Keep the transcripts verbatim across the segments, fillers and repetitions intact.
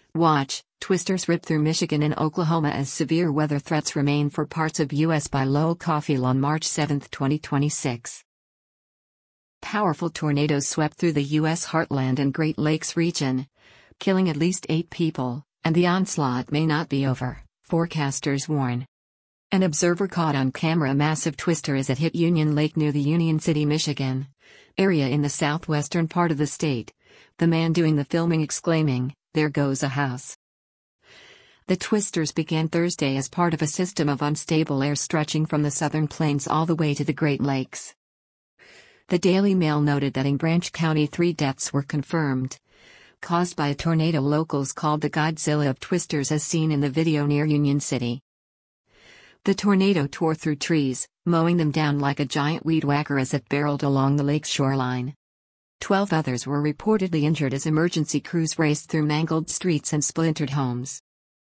Watch, twisters rip through Michigan and Oklahoma as severe weather threats remain for parts of U S by Lowell Cauffiel on March seventh, twenty twenty-six. Powerful tornadoes swept through the U S heartland and Great Lakes region, killing at least eight people, and the onslaught may not be over, forecasters warn. An observer caught on camera a massive twister as it hit Union Lake near the Union City, Michigan area in the southwestern part of the state, the man doing the filming exclaiming, "There goes a house." The twisters began Thursday as part of a system of unstable air stretching from the southern plains all the way to the Great Lakes. The Daily Mail noted that in Branch County three deaths were confirmed, caused by a tornado locals called the Godzilla of twisters as seen in the video near Union City. The tornado tore through trees, mowing them down like a giant weed whacker as it barreled along the lake's shoreline. Twelve others were reportedly injured as emergency crews raced through mangled streets and splintered homes.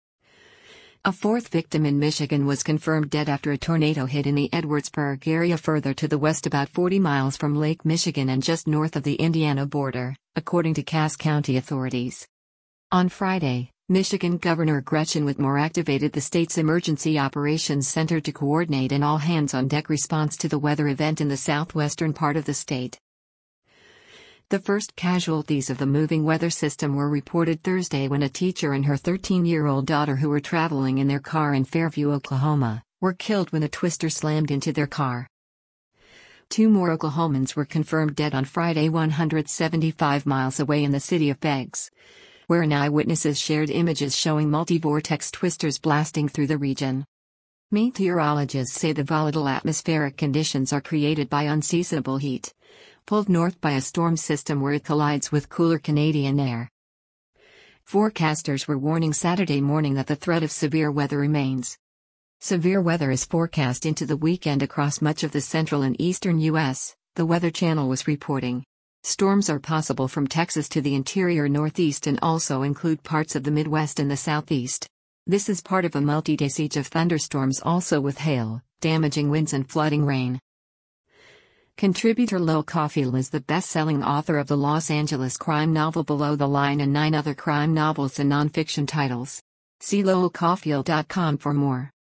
A fourth victim in Michigan was confirmed dead after a tornado hit in the Edwardsburg area further to the west about forty miles from Lake Michigan and just north of the Indiana border, according to Cass County authorities. On Friday, Michigan Governor Gretchen Whitmer activated the state's Emergency Operations Center to coordinate an all-hands-on-deck response to the weather event in the southwestern part of the state. The first casualties of the moving weather system were reported Thursday when a teacher and her thirteen-year-old daughter who were traveling in their car in Fairview, Oklahoma, were killed when a twister slammed into their car. Two more Oklahomans were confirmed dead on Friday one hundred seventy-five miles away in the city of Beggs, wherein eyewitnesses shared images showing multi-vortex twisters blasting through the region. Meteorologists say the volatile atmospheric conditions are created by unseasonable heat, pulled north by a storm system where it collides with cooler Canadian air. Forecasters were warning Saturday morning that the threat of severe weather remains. Severe weather is forecast into the weekend across much of the central and eastern U S, the Weather Channel was reporting. Storms are possible from Texas to the interior northeast and also include parts of the Midwest and the southeast. This is part of a multi-day siege of thunderstorms, also with hail, damaging winds and flooding rain. Contributor Lowell Cauffiel is the best-selling author of the Los Angeles crime novel Below the Line and nine other crime novels and nonfiction titles. See lowell cauffiel dot com for more.